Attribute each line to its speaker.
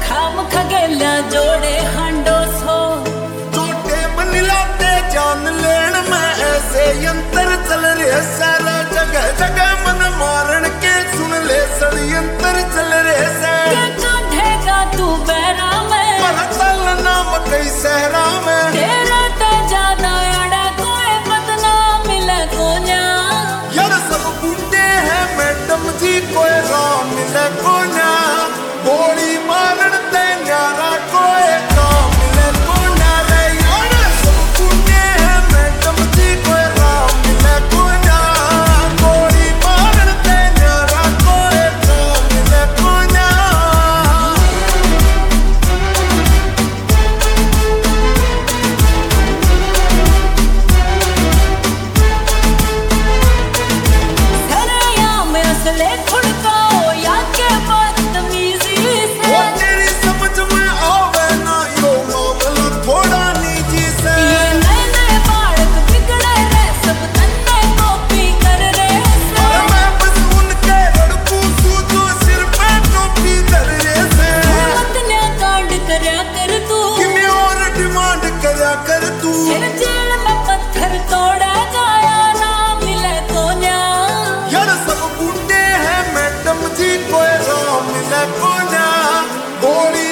Speaker 1: खाम खगेला जोड़े हांडो सो
Speaker 2: झूठे मन लाते जान लेन में ऐसे यंत्र चल रहे सारा जगह जगह मन मारन के सुन ले षडयंत्र चल रहे से
Speaker 1: कांधेगा तू बैरा में
Speaker 2: पर चल नाम कई सहरा में
Speaker 1: तेरा तो ज्यादा अड़ा कोई बदना मिले कोन्या
Speaker 2: यार सब बूढ़े हैं मैडम जी कोई राम मिले कोन्या गोली मारन ते न्यारा कोई काम मिले कोन्या रे यार सब बूढ़े हैं मैडम जी कोई राम मिले कोन्या गोली मारन ते न्यारा कोई काम मिले कोन्या
Speaker 1: सरया में असले खुड़काओ या के बदतमीजी से
Speaker 2: वो तेरी समझ में आवे ना यो मामला थोड़ा निजी से
Speaker 1: ये नए नए बालक बिगड़े रे सब तन्ने कॉपी कर रहे से
Speaker 2: और मैं बस उनके लड़कू जो सिर पे टोपी धर रहे से
Speaker 1: मतन्या कांड करया कर तू
Speaker 2: कि मैं और डिमांड करया कर तू
Speaker 1: फिर जेल में पत्थर तोड़ा जाया ना मिले कोन्या
Speaker 2: यार सब बूढ़े हैं मैडम जी कोई राम मिले कोन्या गोली